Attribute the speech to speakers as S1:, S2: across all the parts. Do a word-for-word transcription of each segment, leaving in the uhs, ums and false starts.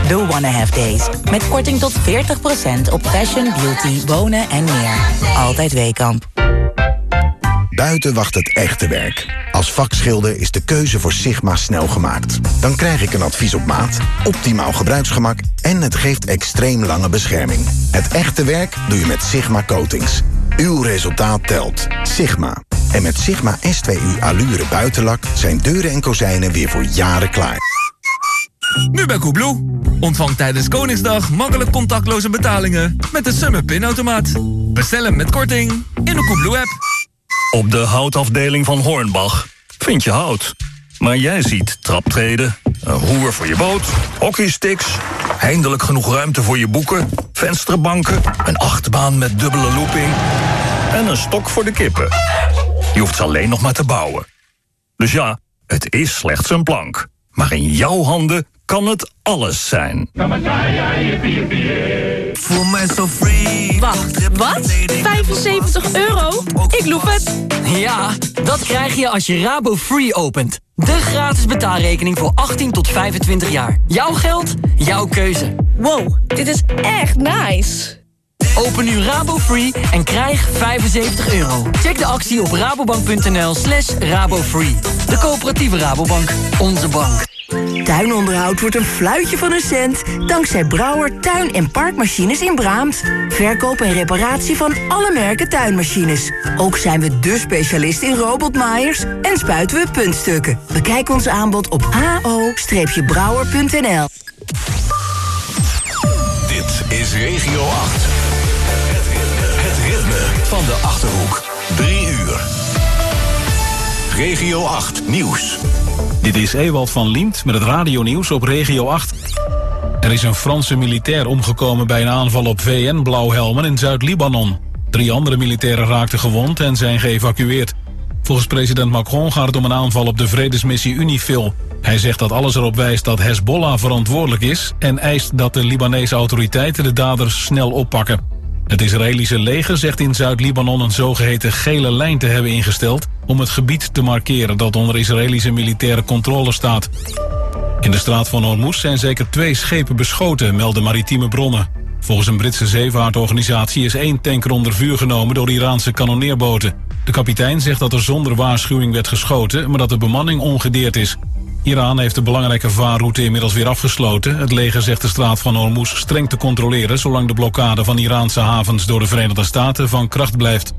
S1: The Wanna Have Days. Met korting tot veertig procent op fashion, beauty, wonen en meer. Altijd Weekamp.
S2: Buiten wacht het echte werk. Als vakschilder is de keuze voor Sigma snel gemaakt. Dan krijg ik een advies op maat, optimaal gebruiksgemak en het geeft extreem lange bescherming. Het echte werk doe je met Sigma Coatings. Uw resultaat telt. Sigma. En met Sigma S twee U Allure buitenlak zijn deuren en kozijnen weer voor jaren klaar.
S3: Nu bij Coolblue. Ontvang tijdens Koningsdag makkelijk contactloze betalingen met de Summer Pinautomaat. Bestel hem met korting in de Coolblue-app.
S4: Op de houtafdeling van Hornbach vind je hout. Maar jij ziet traptreden, een roer voor je boot, hockeysticks, eindelijk genoeg ruimte voor je boeken, vensterbanken, een achtbaan met dubbele looping en een stok voor de kippen. Je hoeft ze alleen nog maar te bouwen. Dus ja, het is slechts een plank. Maar in jouw handen kan het alles zijn.
S5: Voel mij zo free.
S6: Wacht, wat? vijfenzeventig euro? Ik loef het.
S7: Ja, dat krijg je als je Rabo Free opent. De gratis betaalrekening voor achttien tot vijfentwintig jaar. Jouw geld, jouw keuze.
S6: Wow, dit is echt nice.
S7: Open nu Rabo Free en krijg vijfenzeventig euro. Check de actie op rabobank.nl slash rabofree. De coöperatieve Rabobank. Onze bank.
S8: Tuinonderhoud wordt een fluitje van een cent dankzij Brouwer Tuin- en Parkmachines in Braamt. Verkoop en reparatie van alle merken tuinmachines. Ook zijn we dé specialist in robotmaaiers en spuiten we puntstukken. Bekijk ons aanbod op h o brouwer punt n l.
S9: Dit is Regio acht. Het ritme, het ritme van de Achterhoek. Drie uur. Regio acht Nieuws.
S10: Dit is Ewald van Liemt met het radionieuws op Regio acht. Er is een Franse militair omgekomen bij een aanval op V N-blauwhelmen in Zuid-Libanon. Drie andere militairen raakten gewond en zijn geëvacueerd. Volgens president Macron gaat het om een aanval op de vredesmissie UNIFIL. Hij zegt dat alles erop wijst dat Hezbollah verantwoordelijk is en eist dat de Libanese autoriteiten de daders snel oppakken. Het Israëlische leger zegt in Zuid-Libanon een zogeheten gele lijn te hebben ingesteld om het gebied te markeren dat onder Israëlische militaire controle staat. In de straat van Hormuz zijn zeker twee schepen beschoten, melden maritieme bronnen. Volgens een Britse zeevaartorganisatie is één tanker onder vuur genomen door Iraanse kanonneerboten. De kapitein zegt dat er zonder waarschuwing werd geschoten, maar dat de bemanning ongedeerd is. Iran heeft de belangrijke vaarroute inmiddels weer afgesloten. Het leger zegt de straat van Hormuz streng te controleren zolang de blokkade van Iraanse havens door de Verenigde Staten van kracht blijft.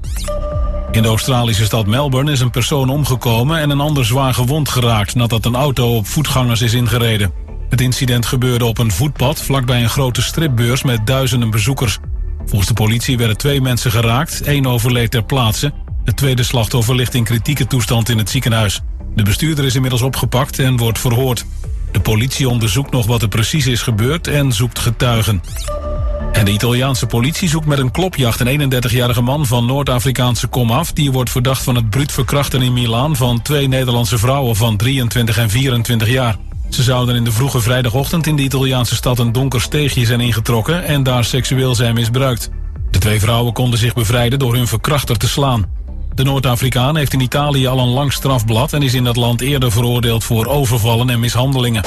S10: In de Australische stad Melbourne is een persoon omgekomen en een ander zwaar gewond geraakt nadat een auto op voetgangers is ingereden. Het incident gebeurde op een voetpad vlakbij een grote stripbeurs met duizenden bezoekers. Volgens de politie werden twee mensen geraakt, één overleed ter plaatse. Het tweede slachtoffer ligt in kritieke toestand in het ziekenhuis. De bestuurder is inmiddels opgepakt en wordt verhoord. De politie onderzoekt nog wat er precies is gebeurd en zoekt getuigen. En de Italiaanse politie zoekt met een klopjacht een eenendertigjarige man van Noord-Afrikaanse komaf. Die wordt verdacht van het bruut verkrachten in Milaan van twee Nederlandse vrouwen van drieëntwintig en vierentwintig jaar. Ze zouden in de vroege vrijdagochtend in de Italiaanse stad een donker steegje zijn ingetrokken en daar seksueel zijn misbruikt. De twee vrouwen konden zich bevrijden door hun verkrachter te slaan. De Noord-Afrikaan heeft in Italië al een lang strafblad en is in dat land eerder veroordeeld voor overvallen en mishandelingen.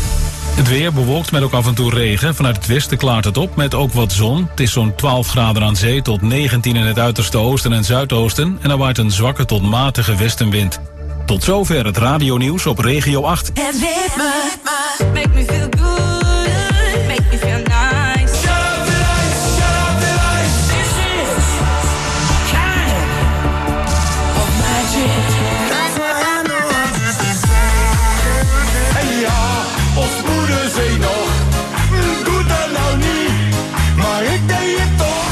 S10: Het weer bewolkt met ook af en toe regen. Vanuit het westen klaart het op met ook wat zon. Het is zo'n twaalf graden aan zee tot negentien in het uiterste oosten en zuidoosten. En er waait een zwakke tot matige westenwind. Tot zover het radionieuws op Regio acht.
S11: Het ritme, make me feel good, make me feel nice. Shut up the lights, shut up the lights. This is kind of magic.
S12: Hey ja, ons moeder zei nog, doe dat nou niet, maar ik deed het toch.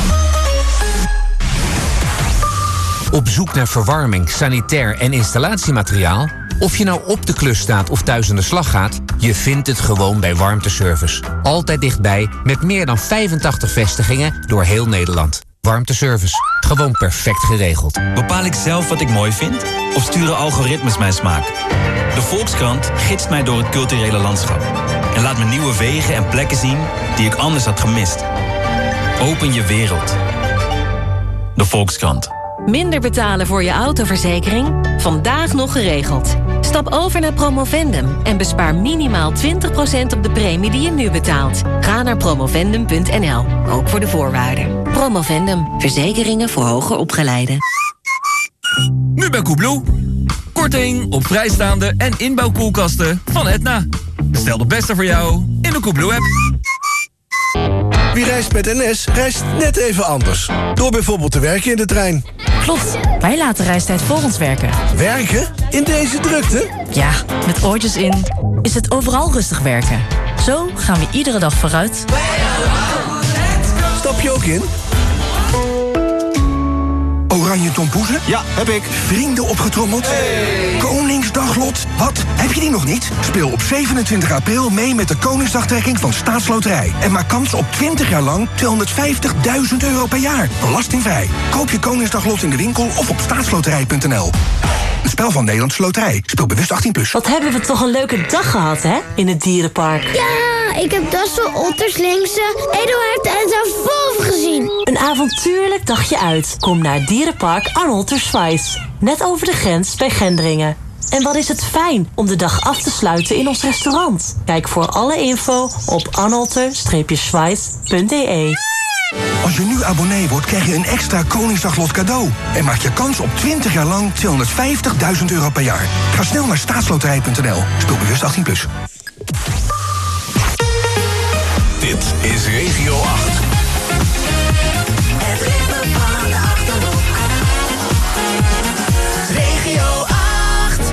S13: Op zoek naar verwarming, sanitair en installatiemateriaal? Of je nou op de klus staat of thuis aan de slag gaat, je vindt het gewoon bij Warmteservice. Altijd dichtbij, met meer dan vijfentachtig vestigingen door heel Nederland. Warmteservice, gewoon perfect geregeld.
S14: Bepaal ik zelf wat ik mooi vind? Of sturen algoritmes mijn smaak? De Volkskrant gidst mij door het culturele landschap. En laat me nieuwe wegen en plekken zien die ik anders had gemist. Open je wereld. De Volkskrant.
S15: Minder betalen voor je autoverzekering? Vandaag nog geregeld. Stap over naar Promovendum en bespaar minimaal twintig procent op de premie die je nu betaalt. Ga naar promovendum punt n l, ook voor de voorwaarden. Promovendum, verzekeringen voor hoger opgeleiden.
S3: Nu bij Koebloe. Korting op vrijstaande en inbouwkoelkasten van Etna. Bestel de beste voor jou in de Koebloe-app.
S16: Wie reist met N S, reist net even anders. Door bijvoorbeeld te werken in de trein.
S17: Klopt, wij laten reistijd voor ons werken.
S16: Werken? In deze drukte?
S17: Ja, met oortjes in is het overal rustig werken. Zo gaan we iedere dag vooruit.
S16: Stap je ook in?
S18: Oranje tompoezen?
S16: Ja, heb ik.
S18: Vrienden opgetrommeld?
S16: Hey.
S18: Koningsdaglot? Wat? Heb je die nog niet? Speel op zevenentwintig april mee met de Koningsdagtrekking van Staatsloterij. En maak kans op twintig jaar lang tweehonderdvijftigduizend euro per jaar. Belastingvrij. Koop je Koningsdaglot in de winkel of op staatsloterij punt n l. Een spel van Nederlandse Loterij. Speel bewust achttien plus.
S19: Wat hebben we toch een leuke dag gehad, hè? In het dierenpark.
S20: Ja, ik heb Dassel, Otters, Linkse, Eduard en Wolf gezien.
S19: Een avontuurlijk dagje uit. Kom naar Dierenpark Arnold ter Schwijz. Net over de grens bij Gendringen. En wat is het fijn om de dag af te sluiten in ons restaurant. Kijk voor alle info op arnolter schwijz punt d e.
S18: Als je nu abonnee wordt, krijg je een extra Koningsdaglot cadeau. En maak je kans op twintig jaar lang tweehonderdvijftigduizend euro per jaar. Ga snel naar staatsloterij punt n l. Speel bewust achttien plus.
S9: Dit is Regio acht.
S11: Het ritme van de Achterhoek. Regio acht.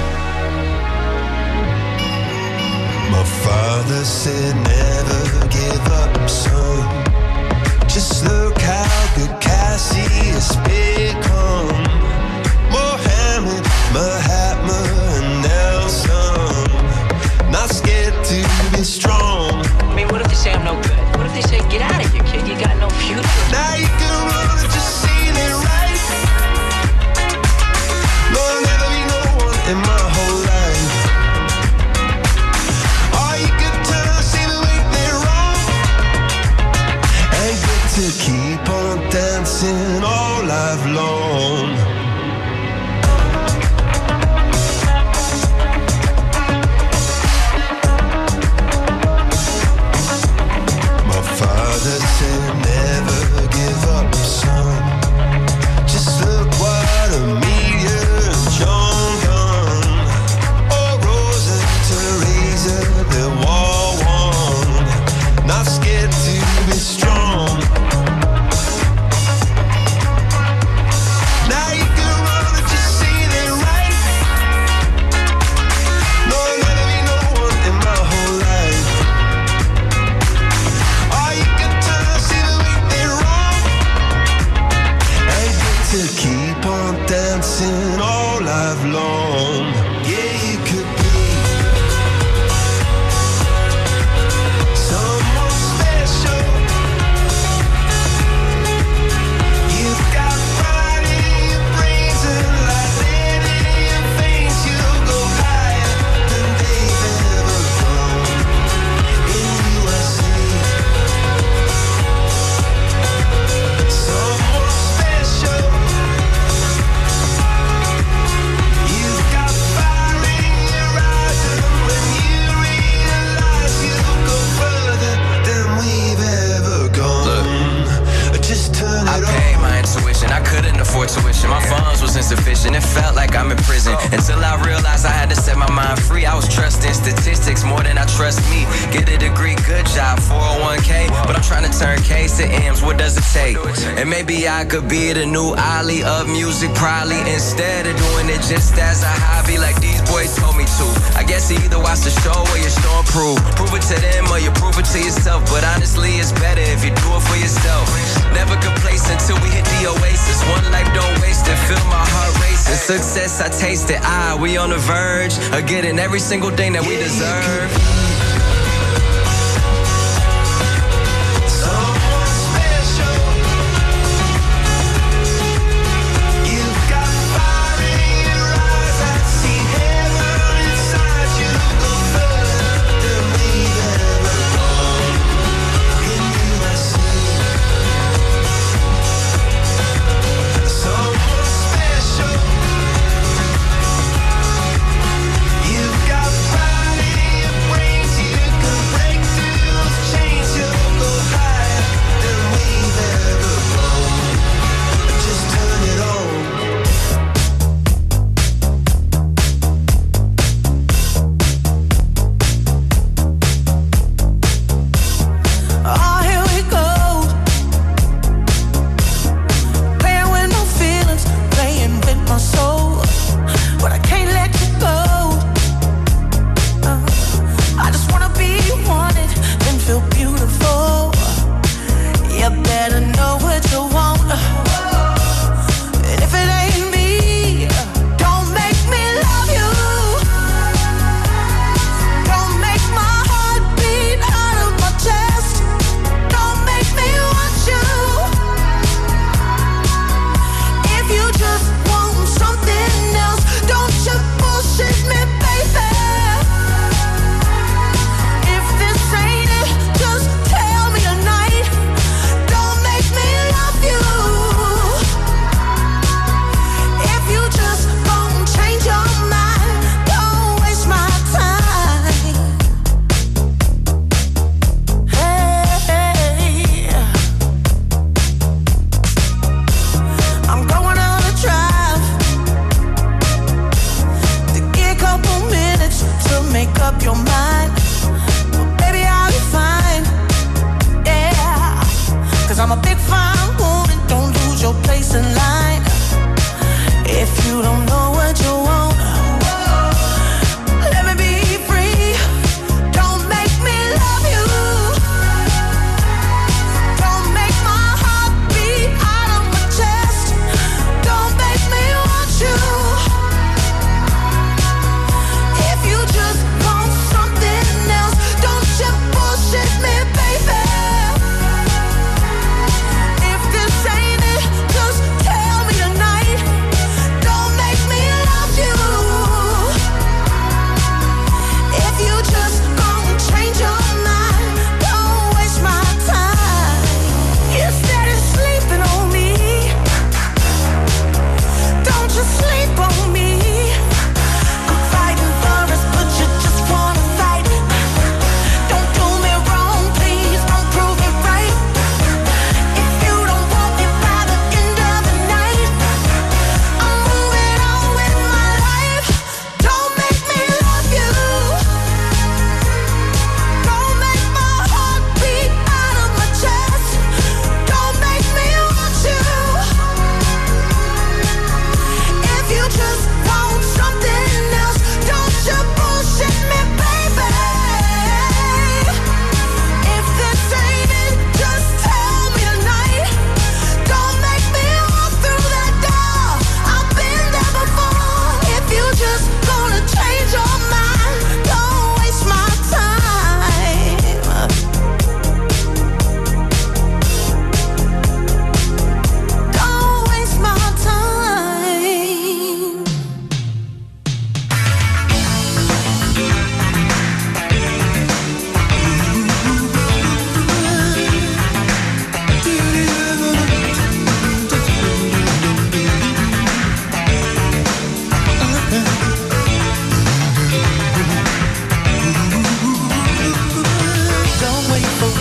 S21: My father said never give up, son. Just look how good Cassie has become. Mohammed, Mahatma, and Nelson. Not scared to be strong.
S22: I mean, what if they say I'm no good? What if they say, get out of here, kid, you got no future?
S21: Now you can run and just seen it right. No, I'll never be no one in my whole life. All you could turn, see the way they're wrong. And get to keep on dancing all life long. Father said never give up, son. Just look what a meteor and John Gunn. Oh, Rose and Teresa, they're war one. Not scared to be strong. Now you can run and just see it right. No, I'll never be no one in my whole life. To keep on dancing all life long. Yeah, you could be someone special. You've got pride in your brains and light in your veins. You'll go higher than they've ever gone. In you I see someone special.
S23: I couldn't afford tuition, my funds was insufficient. It felt like I'm in prison until I realized I had to set my mind free. I was trusting statistics more than I trust me. Get a degree, good job, four oh one k. But I'm trying to turn K's to M's, what does it take? And maybe I could be the new Ali of music, probably, instead of doing it just as a hobby like these boys told me to. I guess you either watch the show or you show and prove. Prove it to them or you prove it to yourself. But honestly, it's better if you do it for yourself. Never complacent till we hit the oasis. One life, don't waste it, feel my heart racing. Success, I taste it, ah, we on the verge of getting every single thing that we deserve.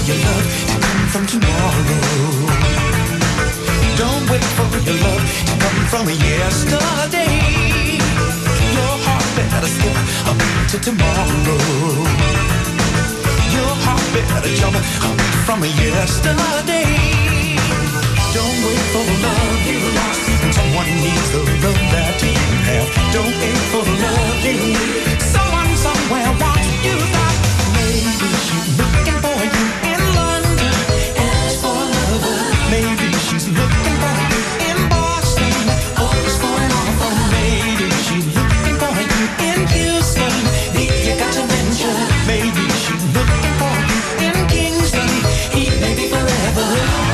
S11: your love to come from tomorrow. Don't wait for your love to come from yesterday. Your heart better skip a beat to tomorrow. Your heart better jump a beat from yesterday. Don't wait for the love you lost. Someone needs the love that you have. Don't wait for the love you need. Someone somewhere wants you back. Maybe she's looking for you in London, ask for a lover. Maybe she's looking for you in Boston, always going off on. Maybe she's looking for you in Houston, you got to mention. Maybe she's looking for you in Kingston, he may be forever.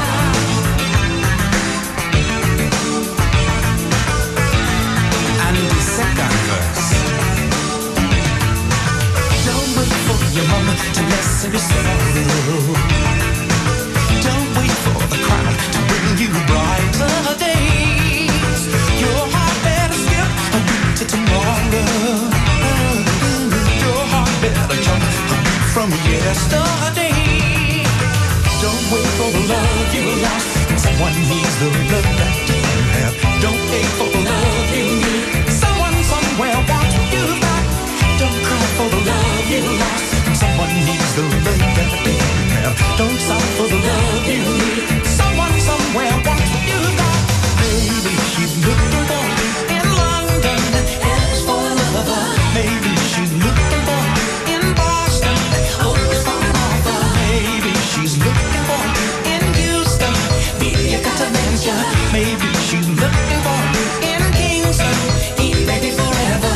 S11: Your mama to lessen your sorrow. Don't wait for the crown to bring you brighter days. Your heart better skip a beat to tomorrow. Your heart better jump a beat from yesterday. Don't wait for the love you lost. Someone needs the love that you have. Don't wait for the love you need. Someone somewhere wants you back. Don't cry for the love you lost. Someone needs the love that they have. Don't stop for the love you need. Someone somewhere wants you back. Maybe she's looking for you in London, ask for a lover. Maybe she's looking for you in Boston, always falling off. Maybe she's looking for you in Houston, you got to mention. Maybe she's looking for you in Kingston, maybe forever.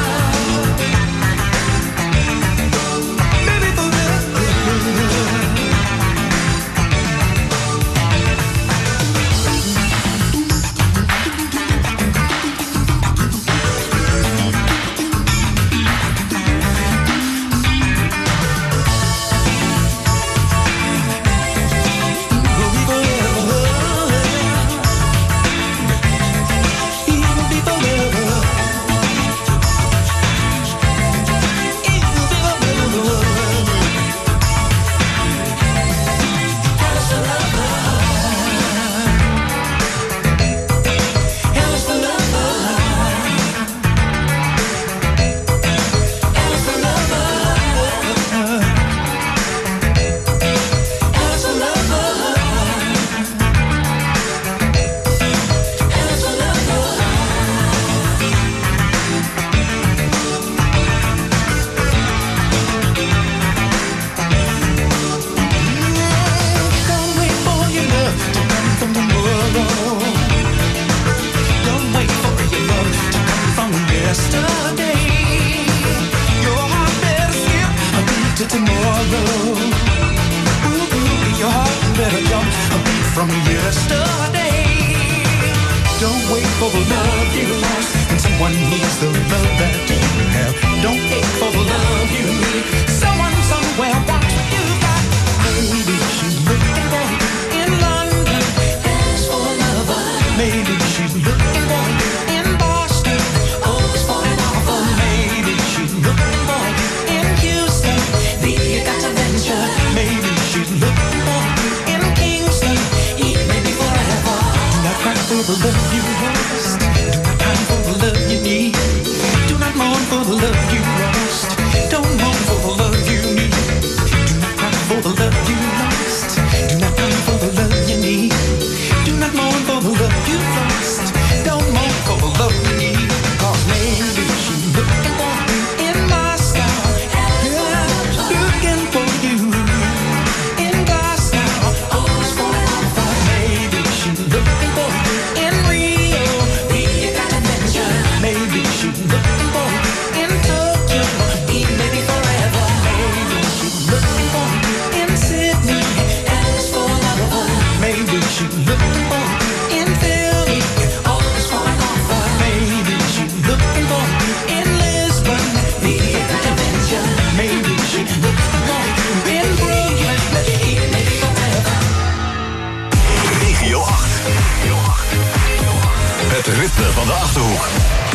S9: Het ritme van de Achterhoek.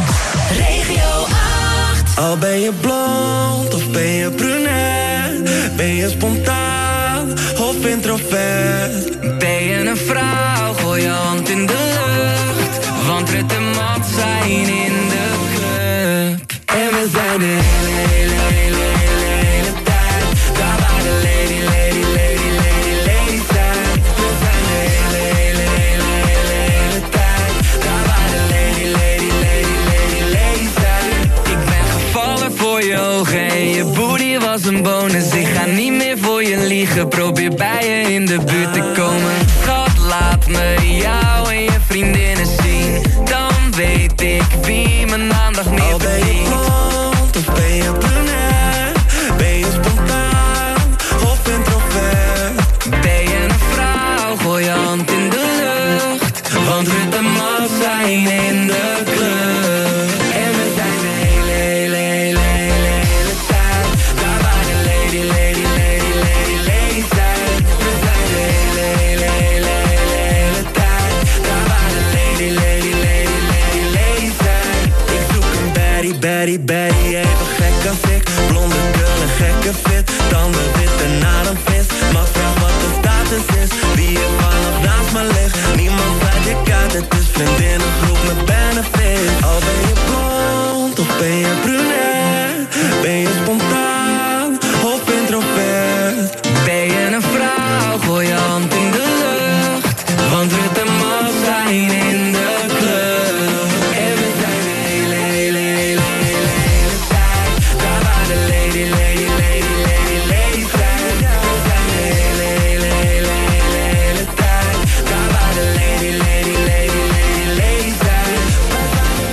S5: Regio acht. Al ben je blond of ben je brunette, ben je spontaan of
S21: of introvert?
S23: Ben je een vrouw, gooi je hand in de lucht. Want Rut en Mat zijn in de club.
S21: En we zijn de hele, hele, hele, hele, hele tijd daar waar de lady, lady, lady, lady, lady zijn. We zijn de hele, hele, hele, hele, hele tijd daar waar de lady, lady, lady, lady, lady zijn.
S23: Ik ben gevallen voor je ogen en je booty was een bonus. Ik ga niet meer voor je liegen, probeer bij je in de buurt te komen. Schat, laat me jou en je vriendinnen zien. Dan weet ik wie mijn aandacht meer
S21: Al ben je blond of ben je brunette? Ben je spontaan of introvert?
S23: Ben je een vrouw, gooi je hand in de lucht.
S21: Want Rut en Mat zijn in de club. En we zijn de hele, hele, hele, hele, hele tijd daar waar de lady, lady, lady, lady, lady zijn. We zijn de hele, hele, hele, hele, hele tijd daar waar de lady, lady, lady, lady, lady zijn. Ik zoek een baddie, baddie, baddie, even gek als ik. Blonde girl en gekke fit, tanden wit en naar een vis. Maar vraag wat de status is, wie er vanaf naast me ligt. Niemand sluit je kaart, het is vriendinnengroep met benefit. Al ben je blond of ben je brunette? Ben je spontaan of introvert?
S23: Ben je een vrouw, gooi je hand in de lucht. Want Rut en Mat zijn in de club.
S21: En we zijn de hele, hele, hele, hele, hele tijd daar waar de lady, lady, lady, lady, lady zijn. We zijn de hele, hele, hele, hele, hele tijd daar waar de lady, lady, lady, lady, lady zijn. We zijn de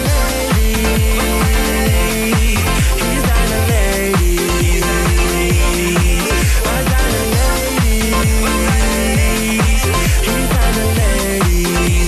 S21: ladies, hier zijn de ladies. We zijn de ladies, hier zijn de ladies.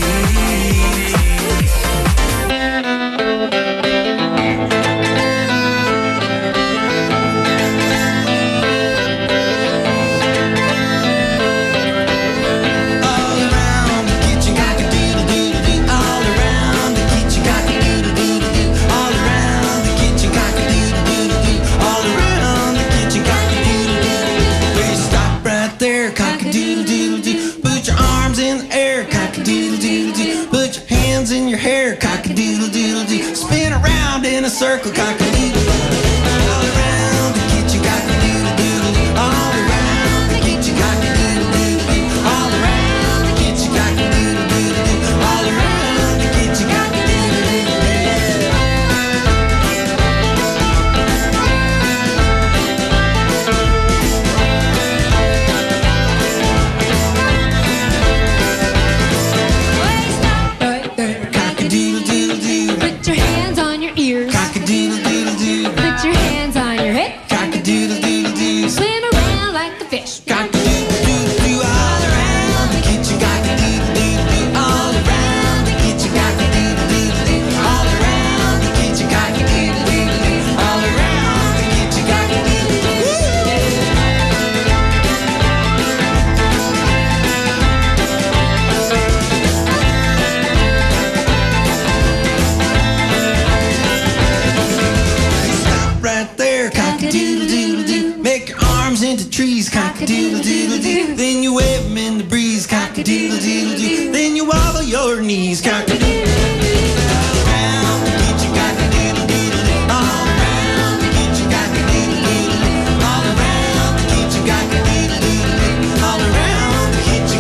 S21: All around the kitchen, cock-a-doodle-doodle-doo. All around the kitchen, cock-a-doodle-doodle-doo. All around the kitchen, cock-a-doodle-doodle-doo. All around the kitchen, cock-a-doodle-doodle-doo. Will you stop right there, cock-a-doodle-doodle-doo? Put your arms in the air, cock-a-doodle-doodle-doo. Put your hands in your hair, cock-a-doodle-doodle-doo. Spin around in a circle, cock-a-doodle-doodle-doo. All around the kitchen, cock-a-doodle-doodle-doo. All around the kitchen, cock-a-doodle-doodle-doo. All around the kitchen, cock-a-doodle-doodle-doo. All around the kitchen,
S1: Right there.
S21: cock-a-doodle-doodle-doo.
S1: Put your hands on your ears.
S21: Cock-a-doodle-doodle-doo.
S1: Put your hands on your head.
S21: Cock-a-doodle-doodle-doo.
S1: Swim around like a fish.
S21: Cock-a-doodle-doo-doo. All around the kitchen, cock-a-doodle-doo-doo. All around the kitchen, cock-a-doodle-doo-doo. All around the kitchen, cock-a-doodle-doo-doo. All around the kitchen, cock-a-doodle-doo-doo. Stop right there, cock-a-doodle-doodle-doo. Make your arms into trees, cock-a-doodle-doodle-doo. Then you wave them in the breeze, cock-a-doodle-doodle-doo. Then you wobble your knees, cock-a-doodle-doo-doo. All around the kitchen, cock-a-doodle-doodle-doo. All around the kitchen, cock-a-doodle-doodle-doo. All around the kitchen, cock-a-doodle-doodle-doo. All around the kitchen,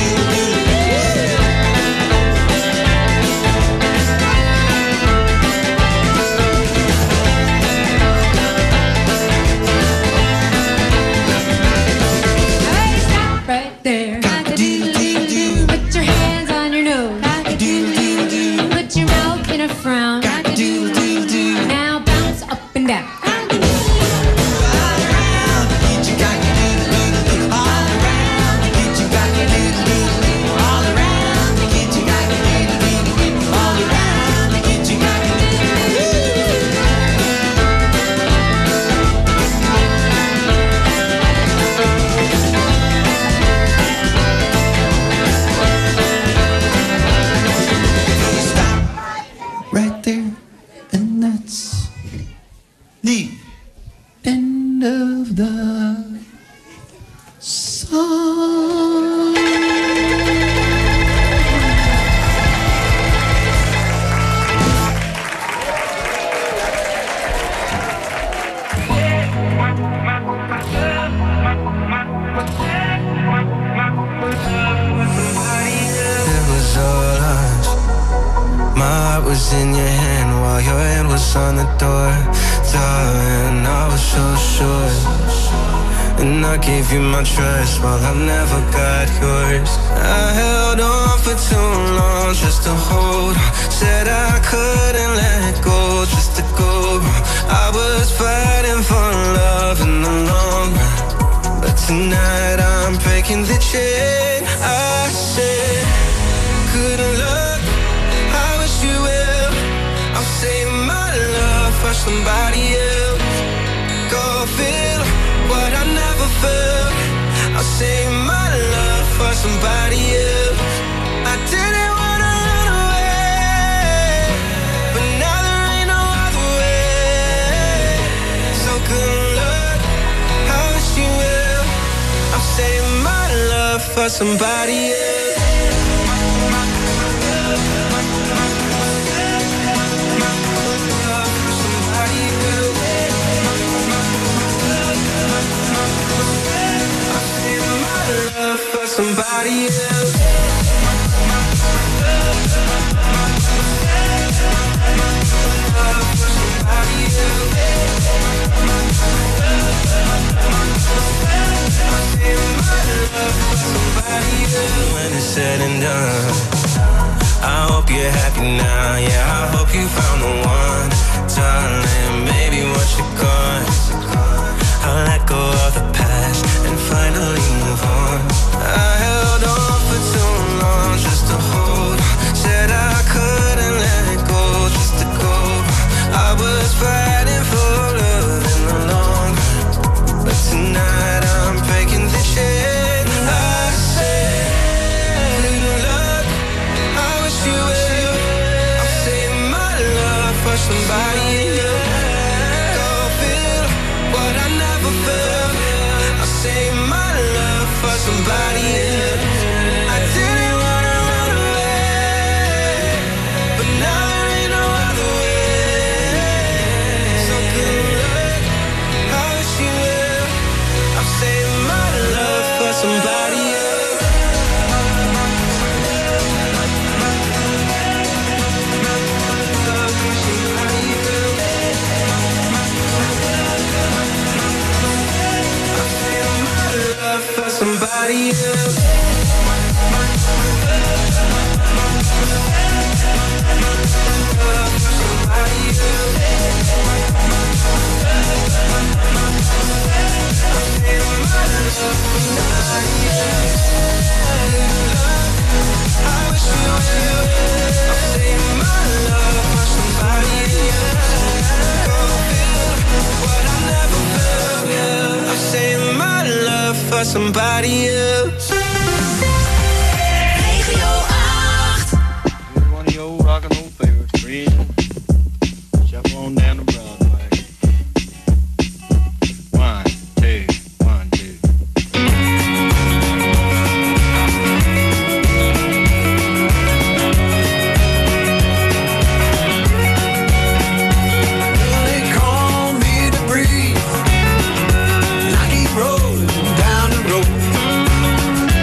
S1: Hey, stop right there.
S21: cock-a-doodle-doo-doo.
S1: Put your hands on your nose.
S21: Cock-a-doodle-doo-doo.
S1: Put your mouth in a frown.
S21: Cock-a-doodle-doo-doo.
S1: Now bounce up and down.
S21: was in your hand while your hand was on the door. Darling, I was so sure. And I gave you my trust while I never got yours. I held on for too long just to hold on. Said I couldn't let go just to go. I was fighting for love in the long run, but tonight I'm breaking the chain. I said, good luck, I wish you well. I'll save my love for somebody else. Go feel what I never felt. I'll save my love for somebody else. I didn't wanna run away, but now there ain't no other way. So good luck, I wish you well. I'll save my love for somebody else. For somebody else. When it's said and done, I hope you're happy now. Yeah, I hope you found the one, darling. Maybe once you're gone, I'll let go of the past and finally move on. I held on for too long just to hold on. Said I couldn't let go just to go. I was fighting for love in the long run, but tonight I'm breaking the chain. I said, good luck, I wish you well. I'll save my love for somebody else. Go feel what I never felt. I'll save my love for somebody else. I didn't wanna run away, but now there ain't no other way. So good luck, I wish you well. I'll save my love for somebody else. For somebody else. I wish you well. I'll save my love for somebody else. Go feel what I never felt. I'll save my love for somebody else.
S5: Regio acht.
S2: Here's one of your old rock and roll favorites, Freezing. Shuffle on down the Broadway. One, two, one, two.
S12: They call me to breathe, and I keep rolling down the road.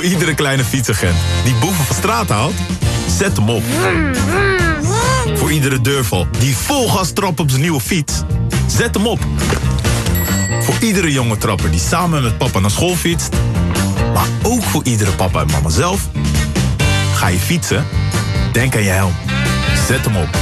S4: iedere kleine fietsagent die boeven van straat haalt, zet hem op. Voor iedere deurval die vol gas trapt op zijn nieuwe fiets, zet hem op. Voor iedere jonge trapper die samen met papa naar school fietst, maar ook voor iedere papa en mama zelf. Ga je fietsen? Denk aan je helm. Zet hem op.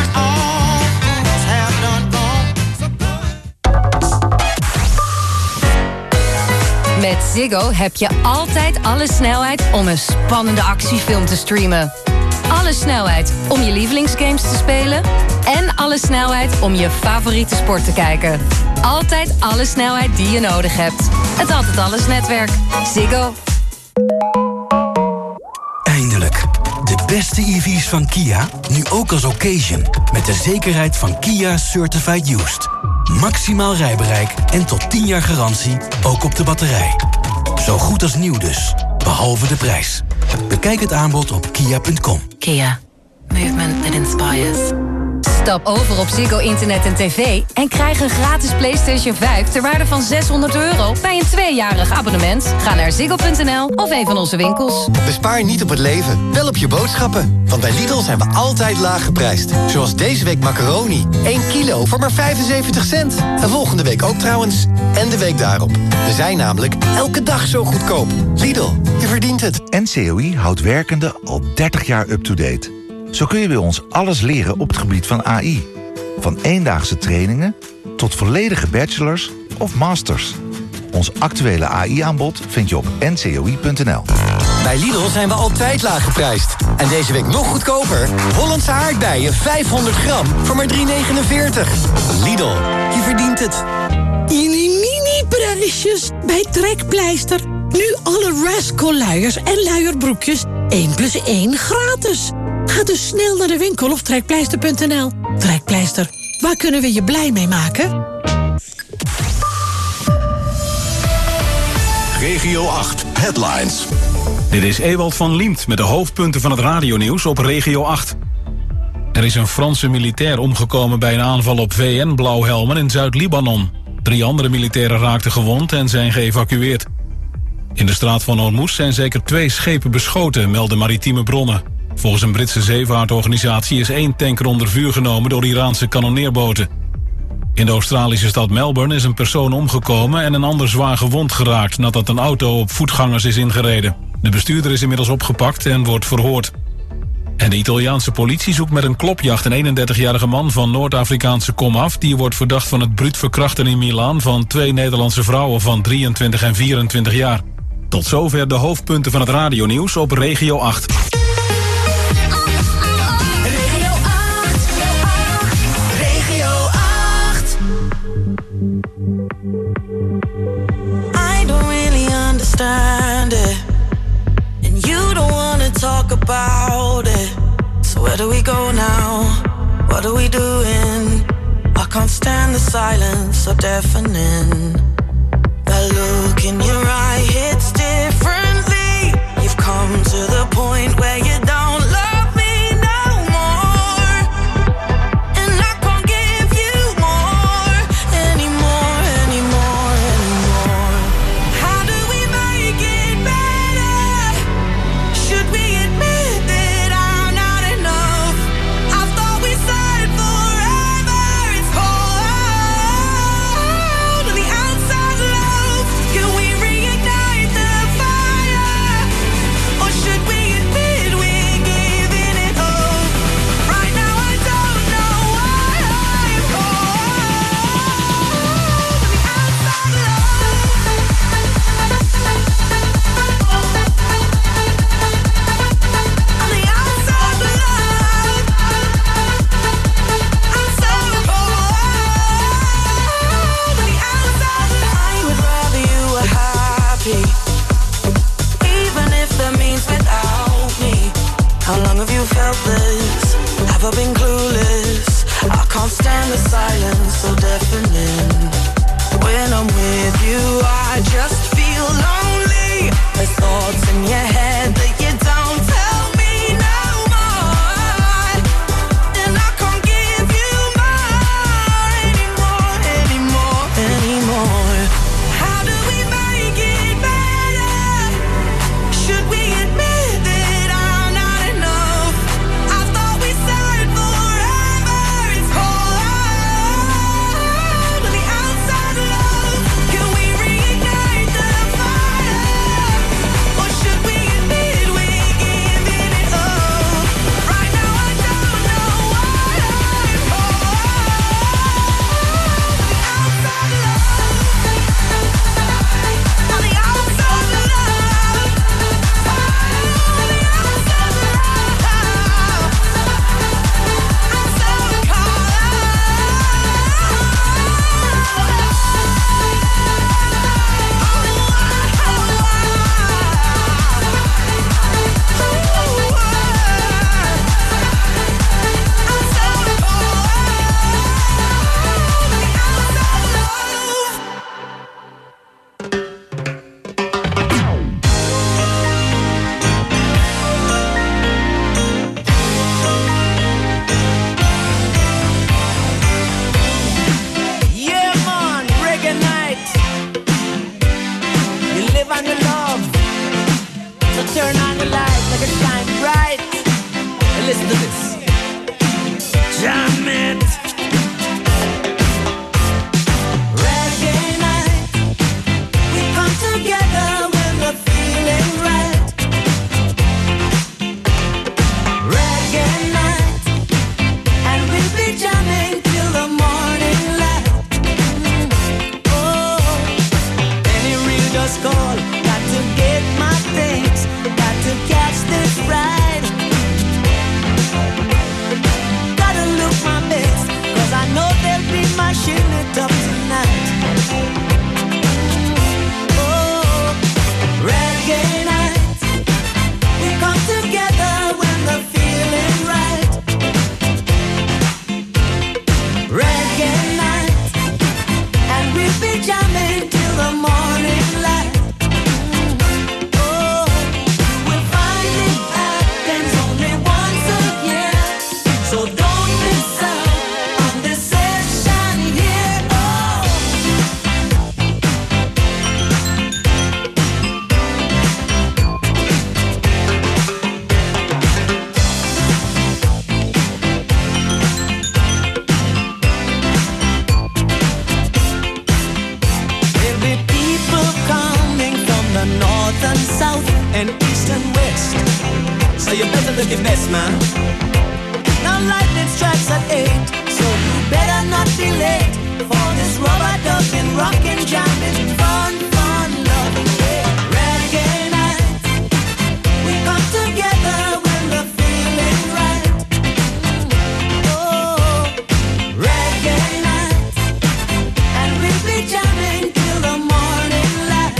S6: Met Ziggo heb je altijd alle snelheid om een spannende actiefilm te streamen. Alle snelheid om je lievelingsgames te spelen. En alle snelheid om je favoriete sport te kijken. Altijd alle snelheid die je nodig hebt. Het Altijd Alles netwerk. Ziggo.
S7: Eindelijk. De beste E V's van Kia, nu ook als occasion. Met de zekerheid van Kia Certified Used. Maximaal rijbereik en tot tien jaar garantie, ook op de batterij. Zo goed als nieuw dus, behalve de prijs. Bekijk het aanbod op kia punt com.
S15: Kia. Movement that inspires.
S6: Stap over op Ziggo Internet en tv en krijg een gratis PlayStation vijf ter waarde van zeshonderd euro bij een tweejarig abonnement. Ga naar ziggo punt n l of een van onze winkels.
S24: Bespaar niet op het leven, wel op je boodschappen. Want bij Lidl zijn we altijd laag geprijsd. Zoals deze week macaroni. één kilo voor maar vijfenzeventig cent. En volgende week ook trouwens. En de week daarop. We zijn namelijk elke dag zo goedkoop. Lidl, je verdient het.
S25: N C O I houdt werkenden al dertig jaar up-to-date. Zo kun je bij ons alles leren op het gebied van A I. Van eendaagse trainingen tot volledige bachelors of masters. Ons actuele A I-aanbod vind je op n c o i punt n l.
S24: Bij Lidl zijn we altijd laag geprijsd. En deze week nog goedkoper. Hollandse aardbeien vijfhonderd gram voor maar drie negenenveertig. Lidl, je verdient het.
S26: Mini mini prijsjes bij Trekpleister. Nu alle Rascal luiers en luierbroekjes één plus één gratis. Ga dus snel naar de winkel of trekpleister punt n l. Trekpleister, waar kunnen we je blij mee maken?
S9: Regio acht Headlines.
S10: Dit is Ewald van Liemt met de hoofdpunten van het radionieuws op Regio acht. Er is een Franse militair omgekomen bij een aanval op V N-blauwhelmen in Zuid-Libanon. Drie andere militairen raakten gewond en zijn geëvacueerd. In de straat van Hormuz zijn zeker twee schepen beschoten, melden maritieme bronnen. Volgens een Britse zeevaartorganisatie is één tanker onder vuur genomen door Iraanse kanonneerboten. In de Australische stad Melbourne is een persoon omgekomen en een ander zwaar gewond geraakt nadat een auto op voetgangers is ingereden. De bestuurder is inmiddels opgepakt en wordt verhoord. En de Italiaanse politie zoekt met een klopjacht een eenendertigjarige man van Noord-Afrikaanse komaf. Die wordt verdacht van het bruut verkrachten in Milaan van twee Nederlandse vrouwen van drieëntwintig en vierentwintig jaar. Tot zover de hoofdpunten van het radionieuws op Regio acht.
S11: I don't really understand it, and you don't wanna talk about it. So where do we go now? What are we doing? I can't stand the silence so deafening. That look in your eye hits differently. You've come to the point where you don't love me no more, and I can't give you more anymore, anymore, anymore. How do we make it better? Should we admit that I'm not enough? I thought we said forever. It's cold on the outside, love. Can we reignite the fire? Or should we admit we're giving it up? Right now I don't know why I'm cold on the outside, on the outside, love. I'm so cold on the outside. I would rather you were happy, even if that means without me. How long have you felt this? Have I been clueless? I can't stand the silence so deafening. When I'm with you, I just feel lonely. There's thoughts in your head that you don't tell me no more, and I can't give you more anymore, anymore, anymore. How do we make it better? Should So turn on the light, make it shine bright. And listen to this. Jam it. Reggae night, we come together when we're feeling right. Reggae night, and we'll be jamming till the morning light. Oh, any real just call, got to get my things, got to catch this ride. Gotta look my best, cause I know they'll be mashing it up tonight. Oh, reggae night, we come together when the feeling right. Reggae night, and we'll be jamming till the morning light. Oh, you will find it happens only once a year, so don't miss out on this session here. Oh. There'll be people coming from the north and south and east and west, so you better look your best, man. Now lightning strikes at eight, so you better not be late for this rubber ducking, rockin', jamming, fun, fun, loving, yeah. Reggae night, we come together when we're feeling right. Oh, reggae night, and we'll be jamming till the morning light.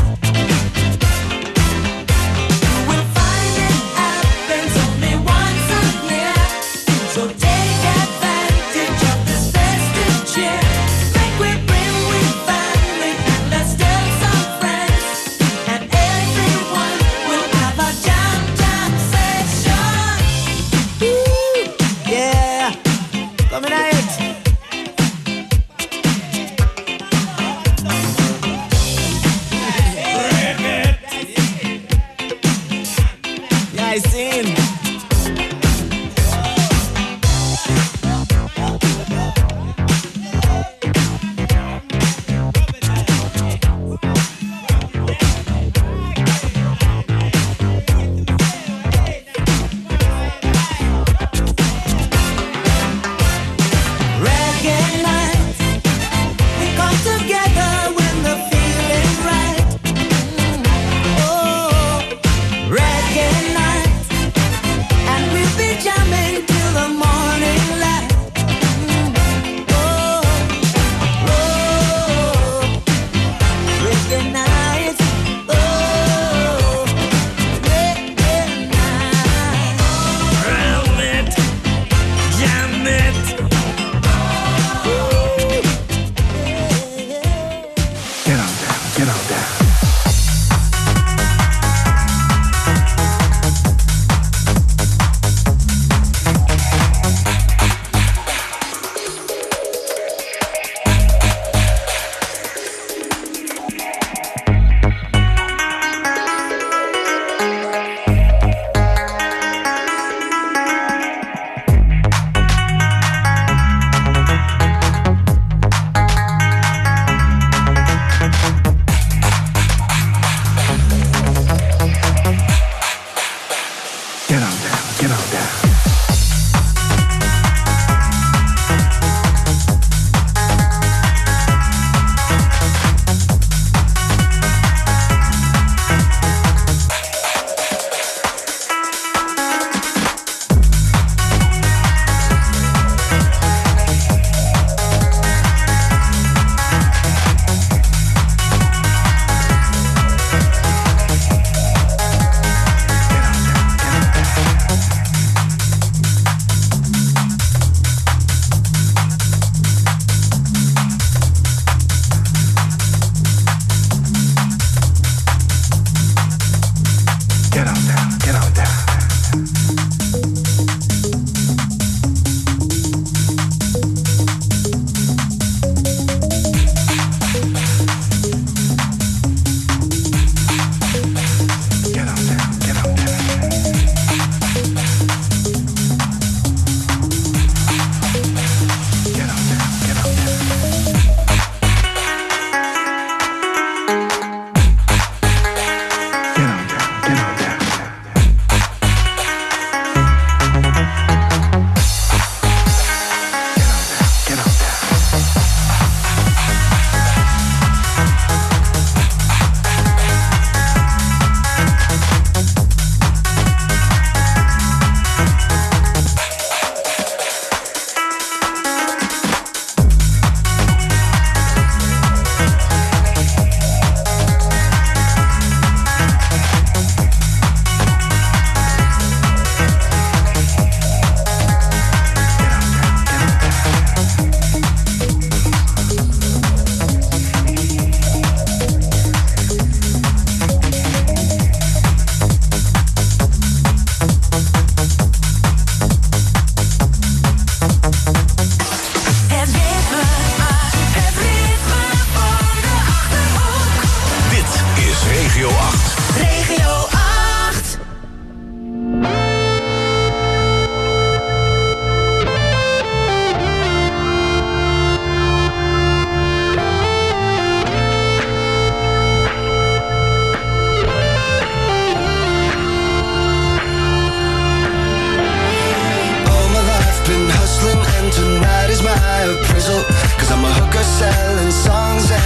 S11: You will find it happens only once a year, so take advantage of this festive cheer. Make we bring we family and let's tell some friends, and everyone will have a jam jam session. Woo, yeah, coming at it. Yeah, I seen. Reggae night, we come together when the feeling right. Oh, reggae night,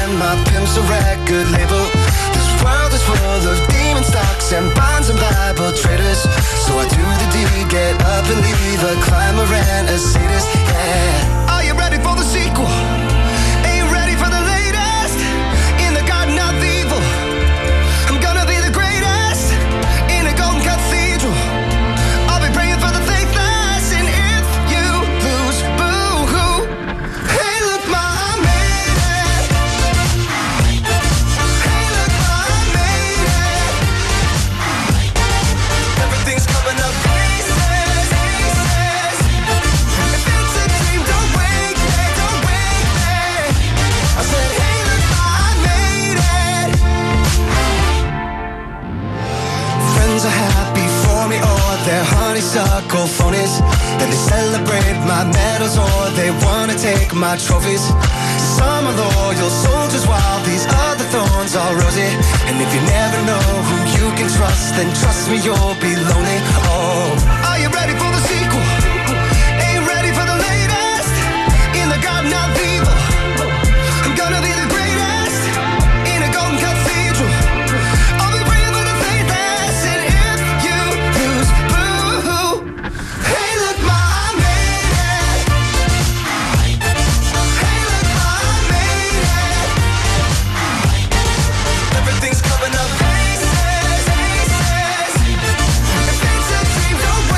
S21: and my pimp's a record label. This world is full of demon stocks and bonds and Bible traders. So I do the deed, get up and leave a climber and a sadist, yeah. Are you ready for the sequel? Are you ready for the latest? In the garden of evil, I'm gonna be the greatest. In a golden cathedral, I'll be praying for the faithless. And if you lose, boo-hoo. Hey, look, ma, I made it. Hey, look, ma, I made it. Everything's coming up pieces, pieces. If it's a dream, don't wake me, don't wake me. I said, hey, look, ma, I made it. Friends are happy for me, or they're honeysuckle phonies. Then they celebrate my medals, or they wanna take my trophies. Some are loyal soldiers, while these other thorns are rosy. And if you never know who you can trust, then trust me, you'll be lonely. Oh, are you ready for the sequel? Ain't you ready for the latest? In the garden of evil, I'm gonna be the greatest. In a golden cathedral, I'll be praying for the faithless. And if you lose, boo-hoo. Hey, look, ma, I made it. Hey, look, ma, I made it. Everything's coming up pieces, pieces. If it's a dream, don't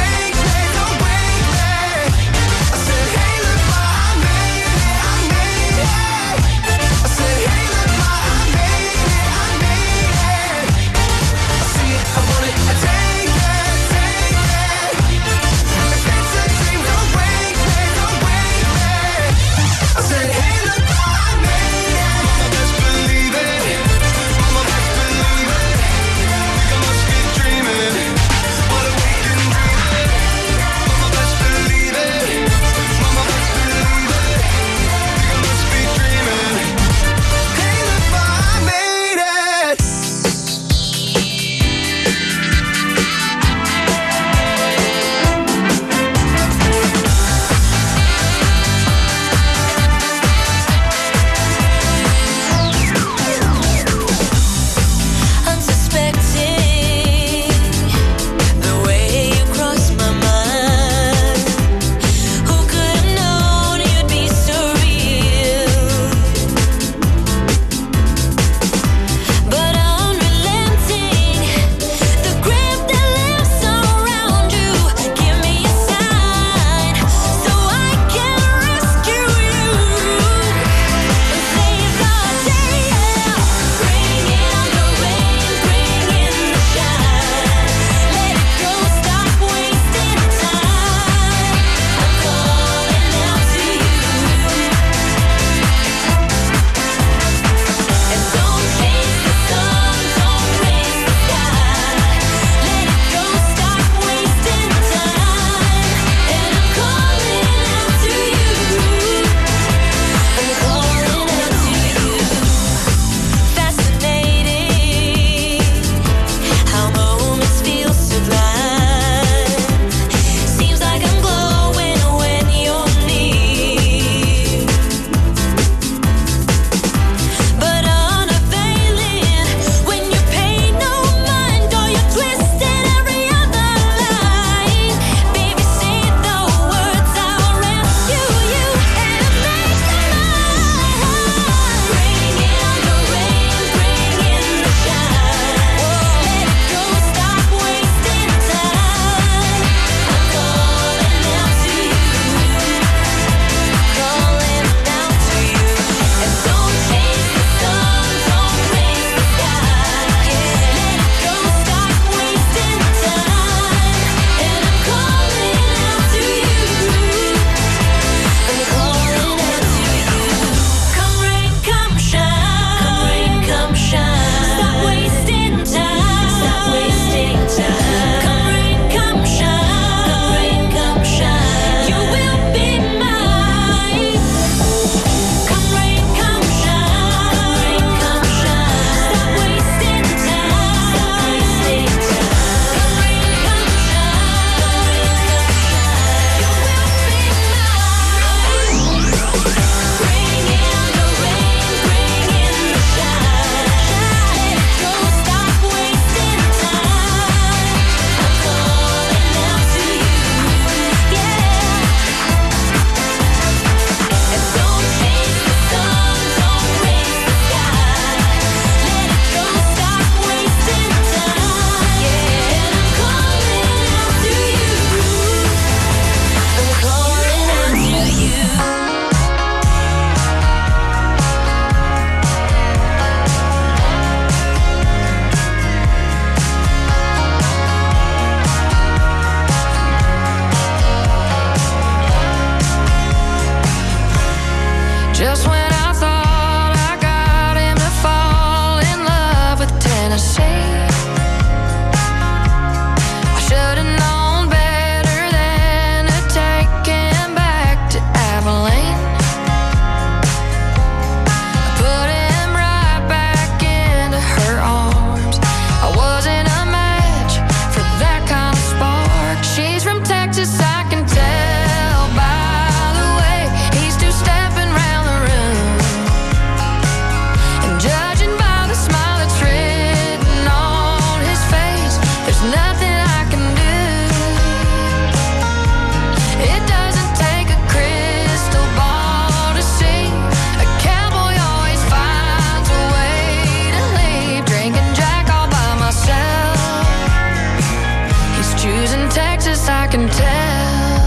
S3: can tell.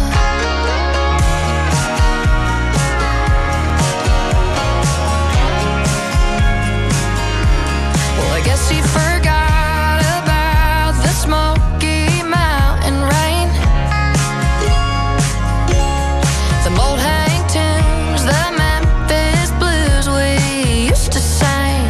S3: Well, I guess he forgot about the Smoky Mountain rain, the old hang tunes, the Memphis blues we used to sing.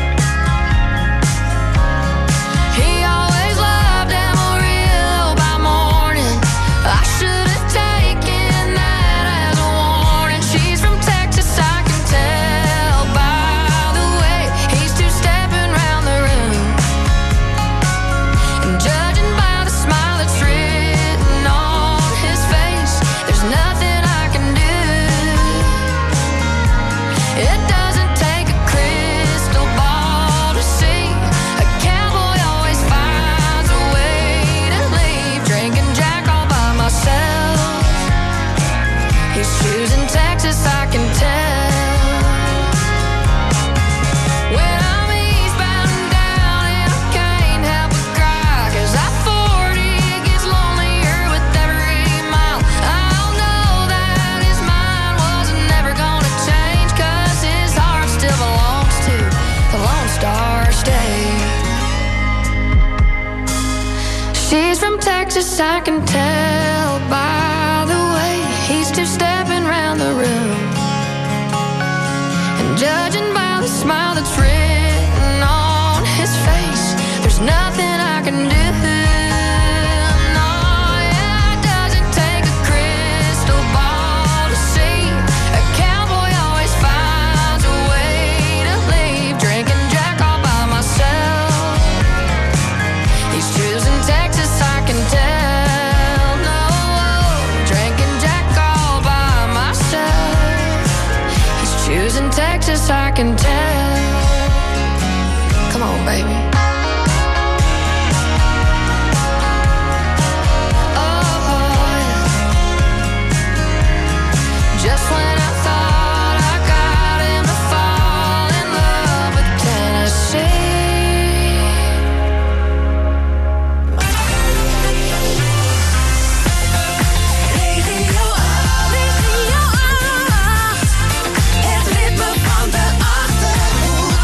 S3: He always loved Amarillo by morning. I should have taken that as a warning. She's from Texas, I can tell by the way he's two-stepping round the room, and judging by the smile that's written on his face, there's nothing I can do. It doesn't take a crystal ball to see a cowboy always finds a way to leave. Drinking Jack all by myself. He's choosing Texas, I can tell. When I'm eastbound and down and I can't help but cry, 'cause I forty gets lonelier with every mile. I'll know that his mind wasn't never gonna change, 'cause his heart still belongs to the Lone Star State. She's from Texas, I can tell by the way he's two-stepping round the room, and judging by the smile that's written on his face, there's nothing I can do. No, yeah, it doesn't take a crystal ball to see a cowboy always finds a way to leave. Drinking Jack all by myself. He's choosing Texas, I can tell. No, drinking Jack all by myself. He's choosing Texas, I can tell. Come on, baby. Oh, yeah. Just when I thought I got him to fall in love with Tennessee.
S5: Radio acht, het ritme van de Achterhoek.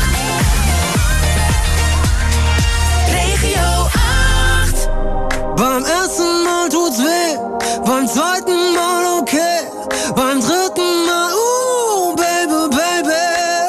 S5: Regio acht.
S8: Beim ersten Mal tut's weh, beim zweiten Mal okay, beim dritten Mal, uh, baby, baby.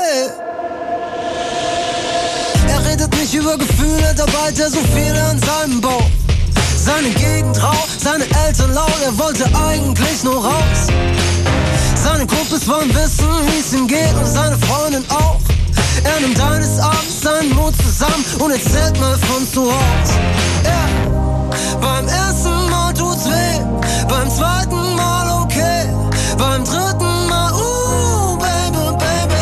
S8: Er redet nicht über Gefühle, dabei hat er so viele an seinem Bauch. Seine Gegend rau, seine Eltern laut, er wollte eigentlich nur raus. Seine Kumpels wollen wissen, wie's ihm geht, und seine Freundin auch. Er nimmt eines Abends seinen Mut zusammen und erzählt mal von zu Hause. Ja. Beim ersten Mal tut's weh, beim zweiten Mal okay, beim dritten Mal, uh, baby, baby.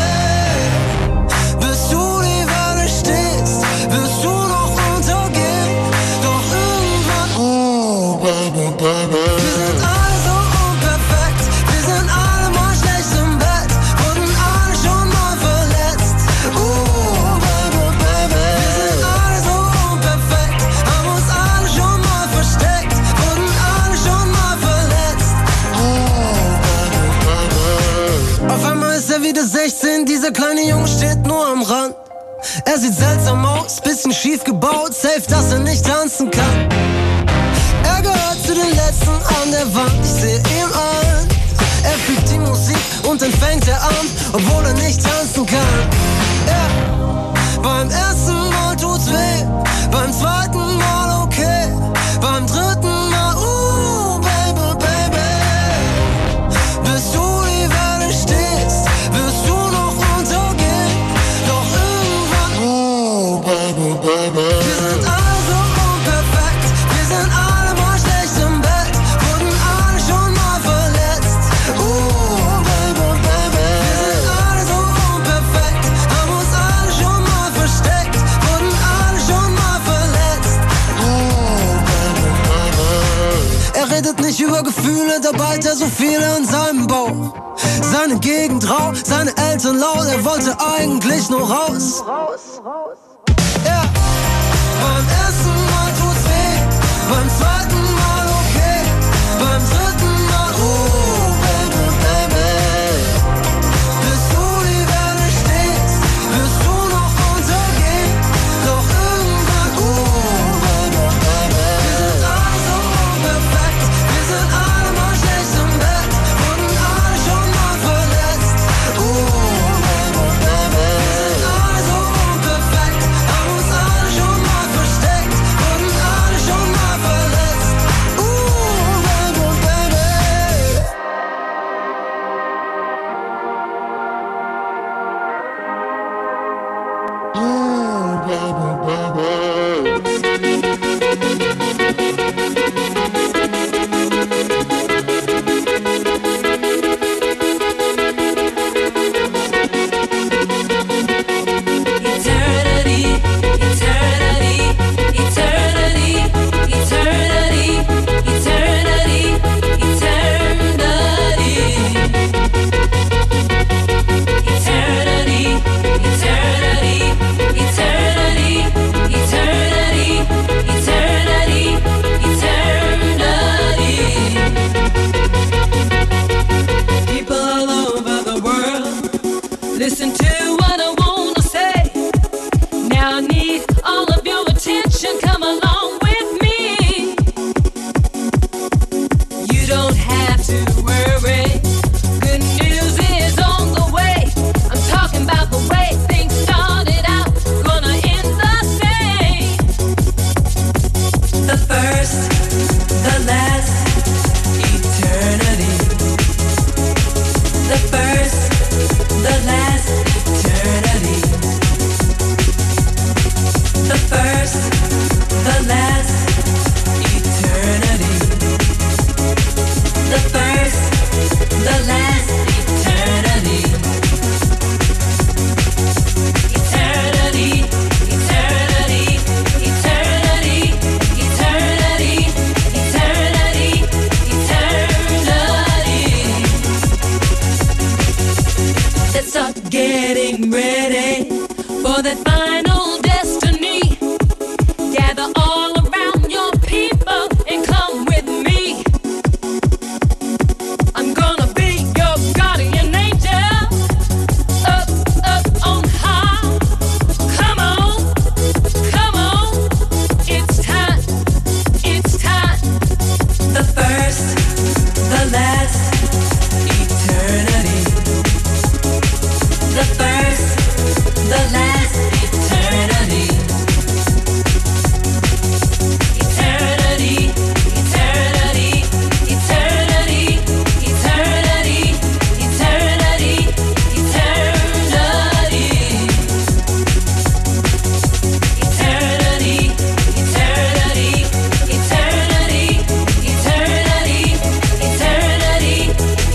S8: Bis du die Welle stehst, wirst du noch untergehen, doch irgendwann, uh, baby, baby. Wir sind alle so unperfekt, wir sind alle mal schlecht im Bett, wurden alle schon mal verletzt, uh, baby, baby. Wir sind alle so unperfekt, haben uns alle schon mal versteckt, wurden alle schon mal verletzt, uh, baby, baby. Auf einmal ist er wieder sechzehn, dieser kleine Junge steht nur am Rand. Er sieht seltsam aus, bisschen schief gebaut, safe, dass er nicht tanzen kann. Er gehört zu den Letzten an der Wand, ich seh ihm an. Er fühlt die Musik und dann fängt er an, obwohl er nicht tanzen kann. Ja. Beim ersten Mal tut's weh, beim zweiten Mal okay, beim dritten Mal, uh, baby, baby. Bis du die Welle stehst, wirst du noch untergehen, doch irgendwann, uh, baby, baby. Wir sind alle so unperfekt, wir sind alle mal schlecht im Bett, wurden alle schon mal verletzt, uh, baby, baby. Wir sind alle so unperfekt, haben uns alle schon mal versteckt, wurden alle schon mal verletzt, uh, baby, baby. Er redet nicht über Gefühle, dabei hat er so viele in seinem Bauch. Seine Gegend rau, seine Eltern laut, er wollte eigentlich nur raus. Ja. Beim ersten Mal tut's weh, beim zweiten Mal okay,
S3: final destiny. Gather all around your people and come with me. I'm gonna be your guardian angel. Up, up on high. Come on, come on. It's time, it's time. The first, the last, eternity. The first, the last, eternity. Eternity, eternity, eternity, eternity, eternity, eternity. Eternity, eternity, eternity, eternity, eternity,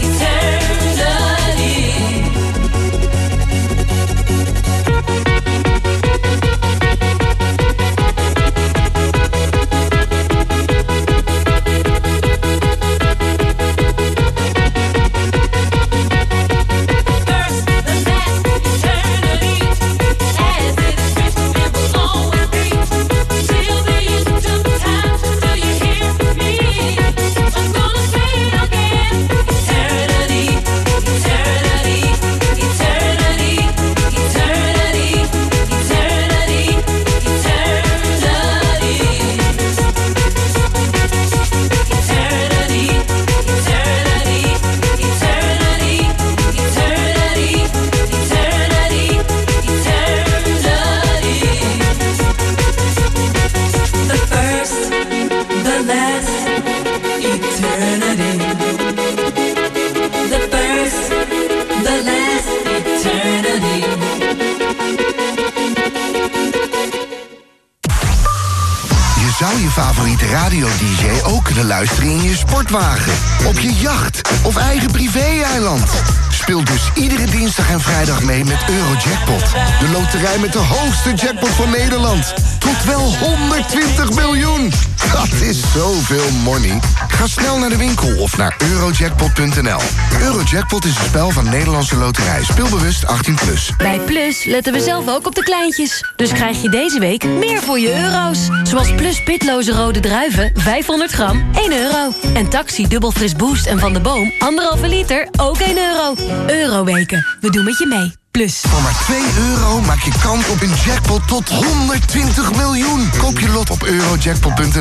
S3: The first, the last, eternity.
S18: Je zou je favoriete radio-D J ook kunnen luisteren in je sportwagen, op je jacht of eigen privé-eiland. Speel dus iedere dinsdag en vrijdag mee met Eurojackpot. De loterij met de hoogste jackpot van Nederland. Tot wel honderdtwintig miljoen. Dat is zoveel money. Ga snel naar de winkel of naar eurojackpot punt n l. Eurojackpot is een spel van Nederlandse Loterij. Speelbewust achttien plus.
S15: Bij Plus letten we zelf ook op de kleintjes. Dus krijg je deze week meer voor je euro's. Zoals Plus pitloze rode druiven, vijfhonderd gram, één euro. En Taxi dubbel fris boost en Van de Boom, anderhalve liter, ook één euro. Euroweken, we doen met je mee. Plus.
S18: Voor maar twee euro maak je kans op een jackpot tot honderdtwintig miljoen. Koop je lot op eurojackpot punt n l.